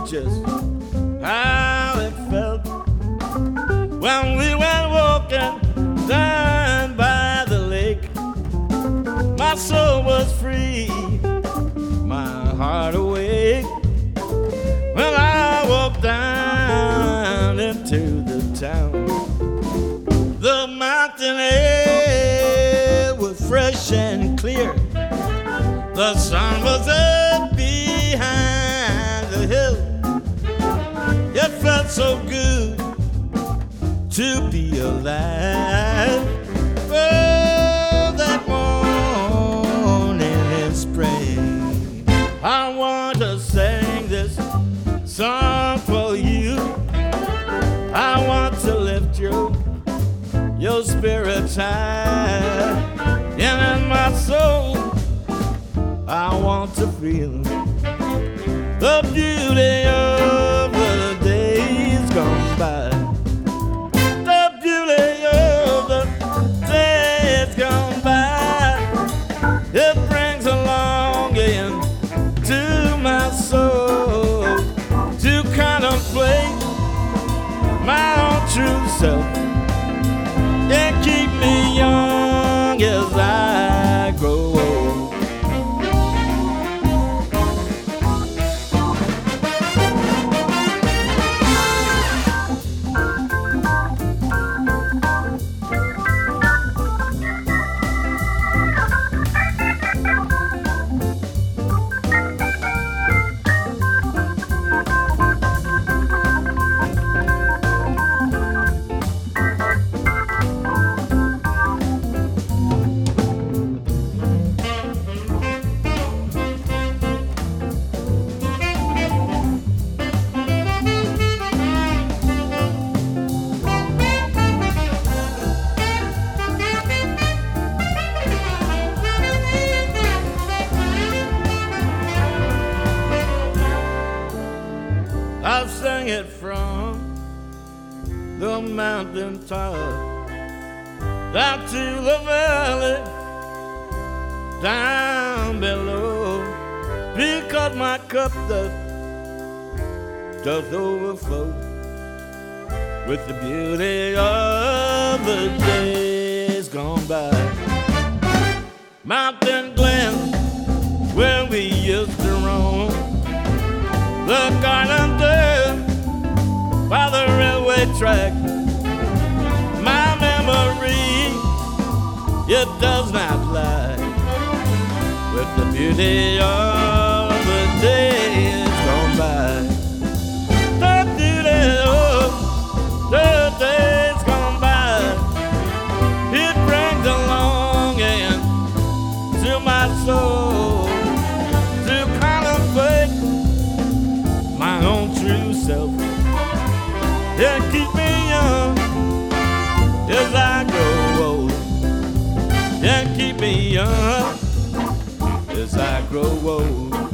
just how it felt when we went walking down by the lake. My soul was free, my heart awake. When I walked down into the town, the mountain air was fresh and clear. The sun was up behind the hill. It felt so good to be alive. Oh, that morning in spring, I want to sing this song for you. I want to lift your spirits high, and in my soul I want to feel the beauty of the days gone by. The beauty of the days gone by. It brings a longing to my soul to contemplate my own true self and keep me young as I grow old. I'll sing it from the mountain top down to the valley down below, because my cup does overflow with the beauty of the days gone by. Mountain Glen, where we used to roam, the garden there by the railway track. My memory, it does not lie with the beauty of the days gone by. The beauty of the days gone by. It brings a longing to my soul to contemplate my own true self. Yeah, keep me young as I grow old. Yeah, keep me young as I grow old.